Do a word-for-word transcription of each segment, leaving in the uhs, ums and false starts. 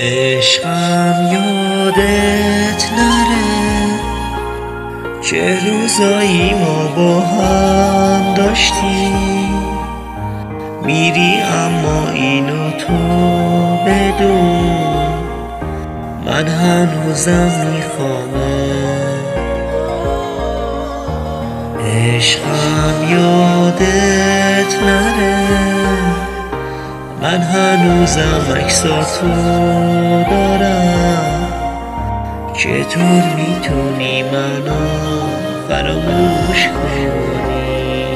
عشقم یادت نره چه روزایی ما با هم داشتیم، میری اما اینو تو بدون من هنوزم میخوامه. عشقم یادت نره من هنوزم عکساتو دارم، چطور میتونی منو فراموش کنی؟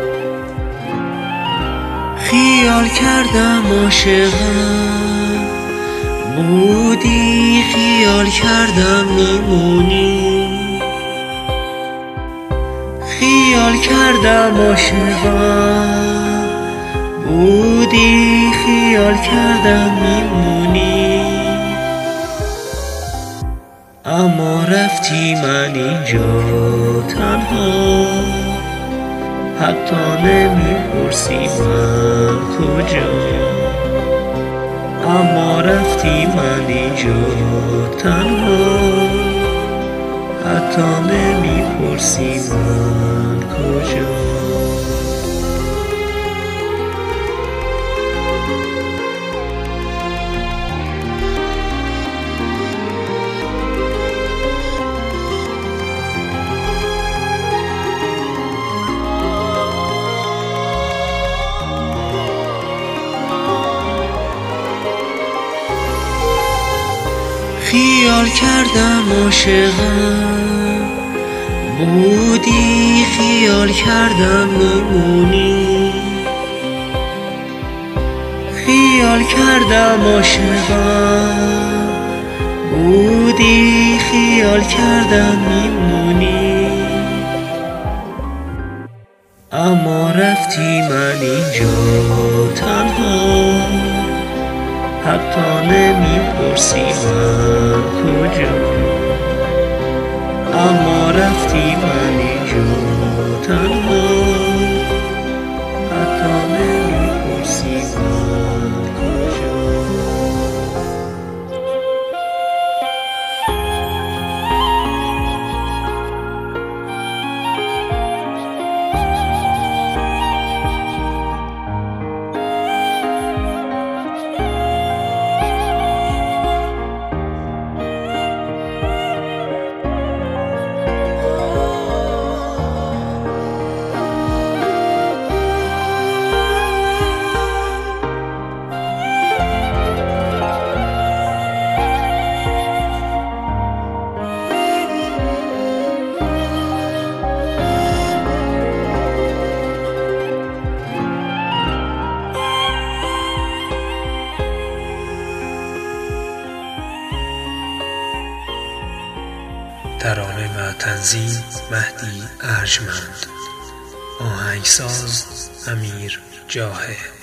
خیال کردم عاشقم بودی، خیال کردم میمونی، خیال کردم عاشقم بودی، خیال کردم میمونی، اما رفتی من اینجا تنها، حتی نمیپرسی من کجا، اما رفتی من اینجا تنها، حتی نمیپرسی من کجا. خیال کردم عاشقم بودی، خیال کردم میمونی، خیال کردم عاشقم بودی، خیال کردم میمونی، اما رفتی من اینجا تنها، حتی نمیپرسی من کجا، اما رفتی من اینجا تنها، حتی نمیپرسی من کجا. ترانه و تنظیم مهدی ارجمند، آهنگساز امیر جاهه.